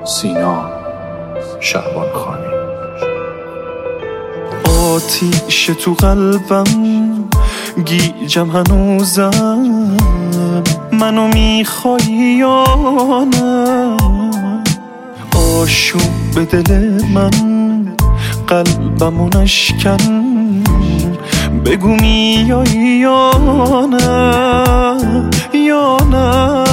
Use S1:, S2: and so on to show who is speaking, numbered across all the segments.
S1: سینا شعبان خانی.
S2: آتیش تو قلبم گیجم هنوزم، منو میخوای یا نه؟ آشوب دل من قلبمو نشکن، بگو میای یا نه، یا نه،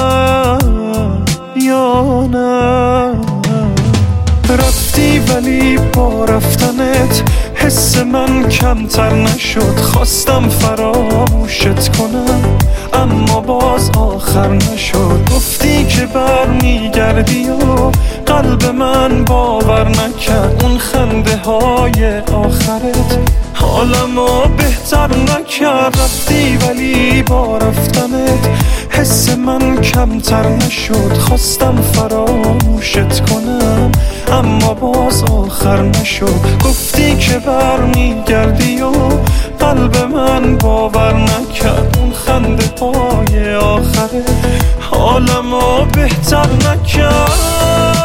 S2: یا نه. رفتی ولی با رفتنت حس من کمتر نشد، خواستم فراموشت کنم اما باز آخر نشد. گفتی که برمیگردی و قلب من باور نکرد، اون خنده های آخرت حالمو بهتر نکرد. رفتی ولی با رفتنت حس من کمتر نشد، خواستم فراموشت کنم اما باز آخر نشد. گفتی که برمیگردی و قلب من باور نکرد، اون خنده های آخرت حالمو بهتر نکرد.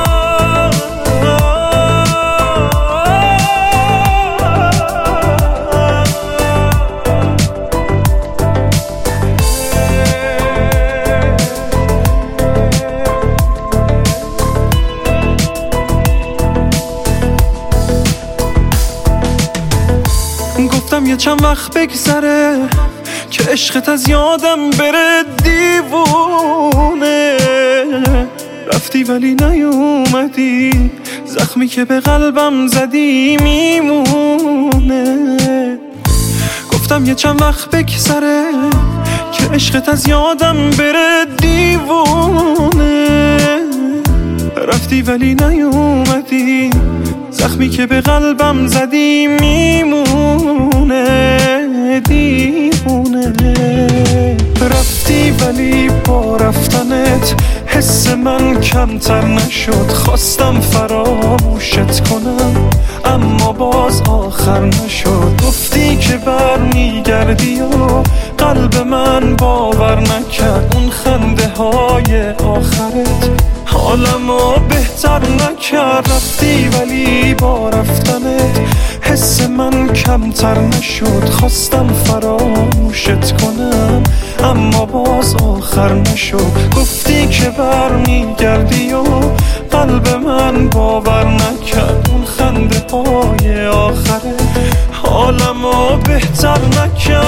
S2: گفتم یه چند وقت بگذره که عشقت از یادم بره دیوونه. رفتی ولی نیومدی، زخمی که به قلبم زدی میمونه. گفتم یه چند وقت بگذره که عشقت از یادم بره دیوونه. رفتی ولی نیومدی، زخمی که به قلبم زدی میمونه، دیوونه. رفتی ولی با رفتنت حس من کمتر نشد، خواستم فراموشت کنم اما باز آخر نشد. گفتی که برمیگردی و قلب من باور نکرد، اون خنده های آخرت حالمو بهتر نکرد. رفتی ولی با رفتنت حس من کمتر نشد، خواستم فراموشت کنم اما باز آخر نشد. گفتی که برمیگردی و قلب من باور نکرد، اون خنده های آخرت حالمو بهتر نکرد.